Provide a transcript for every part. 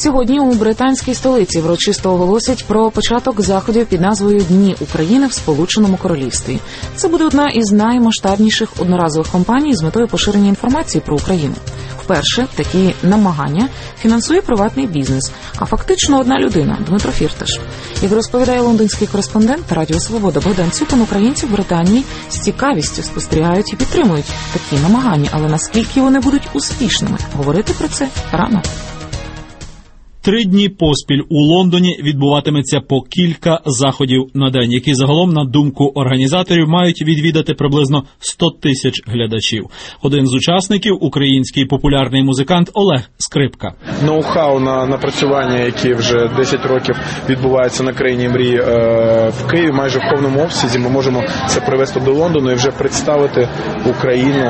Сьогодні у британській столиці урочисто оголосять про початок заходів під назвою «Дні України в Сполученому Королівстві». Це буде одна із наймасштабніших одноразових кампаній з метою поширення інформації про Україну. Вперше такі намагання фінансує приватний бізнес, а фактично одна людина – Дмитро Фірташ. Як розповідає лондонський кореспондент Радіо Свобода Богдан Цюпин, українці в Британії з цікавістю спостерігають і підтримують такі намагання, але наскільки вони будуть успішними, говорити про це рано. 3 дні поспіль у Лондоні відбуватиметься по кілька заходів на день, які загалом, на думку організаторів, мають відвідати приблизно 100 тисяч глядачів. Один з учасників – український популярний музикант Олег Скрипка. Ноу-хау на напрацювання, які вже 10 років відбуваються на країні мрії в Києві, майже в повному обсязі, ми можемо це привести до Лондону і вже представити Україну,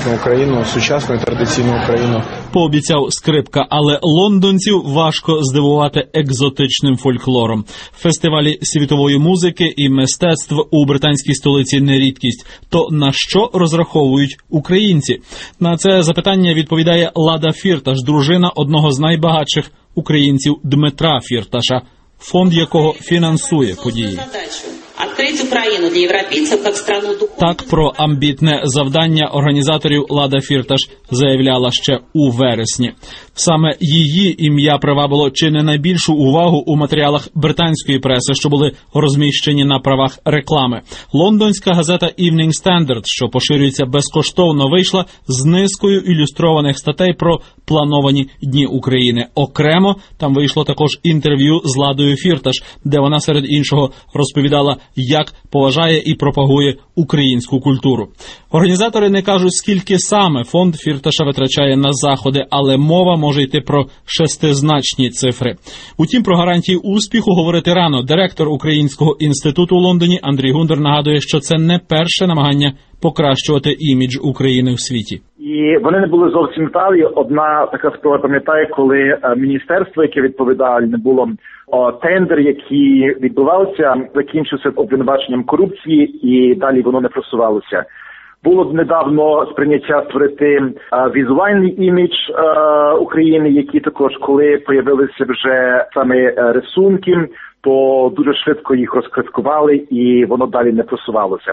сучасну і традиційну Україну. Пообіцяв Скрипка, але лондонців важко здивувати екзотичним фольклором. Фестивалі світової музики і мистецтв у британській столиці не рідкість. То на що розраховують українці? На це запитання відповідає Лада Фірташ, дружина одного з найбагатших українців Дмитра Фірташа, фонд якого фінансує події. Открыть Украину для европейцев как страну духовную. Так про амбітне завдання організаторів Лада Фірташ заявляла ще у вересні. Саме її ім'я привабило чи не найбільшу увагу у матеріалах британської преси, що були розміщені на правах реклами. Лондонська газета Evening Standard, що поширюється безкоштовно, вийшла з низкою ілюстрованих статей про плановані Дні України. Окремо там вийшло також інтерв'ю з Ладою Фірташ, де вона серед іншого розповідала, як поважає і пропагує українську культуру. Організатори не кажуть, скільки саме фонд Фірташа витрачає на заходи, але мова може йти про шестизначні цифри. Утім, про гарантії успіху говорити рано. Директор Українського інституту у Лондоні Андрій Гундер нагадує, що це не перше намагання покращувати імідж України в світі. І вони не були зовсім вдалі. Одна така справа, пам'ятаю, коли міністерство, яке відповідальне було, тендер, який відбувався, закінчився обвинуваченням корупції і далі воно не просувалося. Було недавно сприйняття створити візуальний імідж України, які також, коли появилися вже саме рисунки, то дуже швидко їх розкриткували і воно далі не просувалося.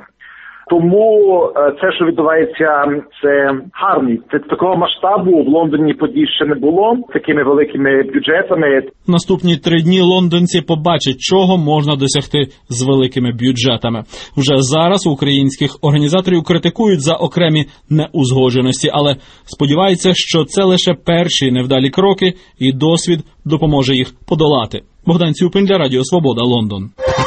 Тому це, що відбувається, це гарний. Це такого масштабу в Лондоні подій ще не було, такими великими бюджетами. Наступні 3 дні лондонці побачать, чого можна досягти з великими бюджетами. Вже зараз українських організаторів критикують за окремі неузгодженості, але сподіваються, що це лише перші невдалі кроки і досвід допоможе їх подолати. Богдан Цюпин для Радіо Свобода, Лондон.